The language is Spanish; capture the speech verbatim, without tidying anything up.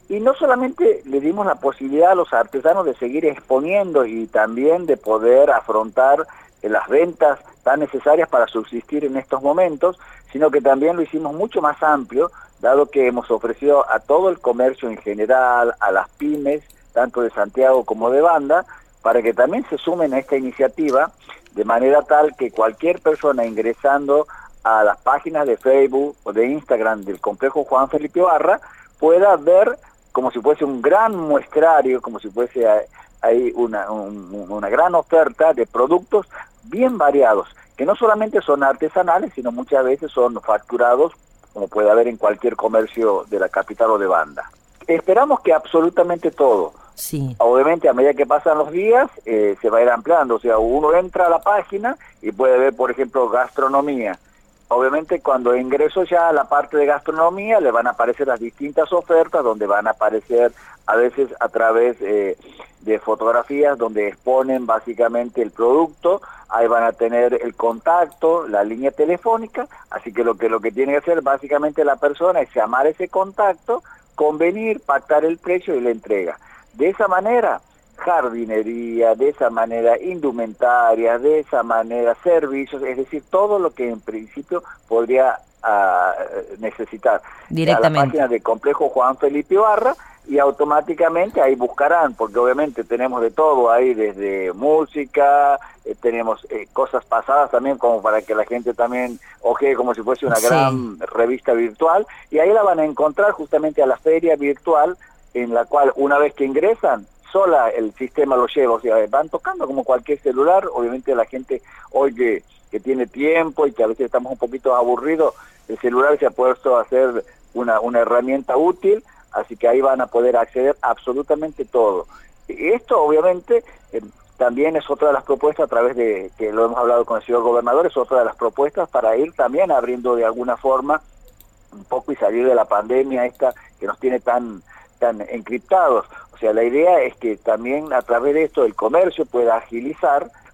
Y no solamente le dimos la posibilidad a los artesanos de seguir exponiendo y también de poder afrontar eh, las ventas tan necesarias para subsistir en estos momentos, sino que también lo hicimos mucho más amplio, dado que hemos ofrecido a todo el comercio en general, a las pymes, tanto de Santiago como de Banda, para que también se sumen a esta iniciativa, de manera tal que cualquier persona ingresando a las páginas de Facebook o de Instagram del Complejo Juan Felipe Ibarra pueda ver como si fuese un gran muestrario, como si fuese ahí una, un, una gran oferta de productos bien variados, que no solamente son artesanales, sino muchas veces son facturados, como puede haber en cualquier comercio de la capital o de Banda. Esperamos que absolutamente todo. Sí. Obviamente a medida que pasan los días eh, se va a ir ampliando, o sea, uno entra a la página y puede ver, por ejemplo, gastronomía. Obviamente cuando ingreso ya a la parte de gastronomía le van a aparecer las distintas ofertas, donde van a aparecer a veces a través eh, de fotografías donde exponen básicamente el producto, ahí van a tener el contacto, la línea telefónica, así que lo que lo que tiene que hacer básicamente la persona es llamar ese contacto, convenir, pactar el precio y la entrega. De esa manera, jardinería, de esa manera indumentaria, de esa manera servicios, es decir, todo lo que en principio podría uh, necesitar. Directamente. A la página de Complejo Juan Felipe Ibarra y automáticamente ahí buscarán, porque obviamente tenemos de todo ahí, desde música, eh, tenemos eh, cosas pasadas también como para que la gente también ojee como si fuese una sí. gran revista virtual, y ahí la van a encontrar justamente a la feria virtual, en la cual una vez que ingresan, sola el sistema lo lleva, o sea, van tocando como cualquier celular. Obviamente la gente hoy que, que tiene tiempo y que a veces estamos un poquito aburridos, el celular se ha puesto a ser una, una herramienta útil, así que ahí van a poder acceder a absolutamente todo. Y esto obviamente eh, también es otra de las propuestas, a través de, que lo hemos hablado con el señor gobernador, es otra de las propuestas para ir también abriendo de alguna forma un poco y salir de la pandemia esta que nos tiene tan tan encriptados. O sea, la idea es que también a través de esto el comercio pueda agilizar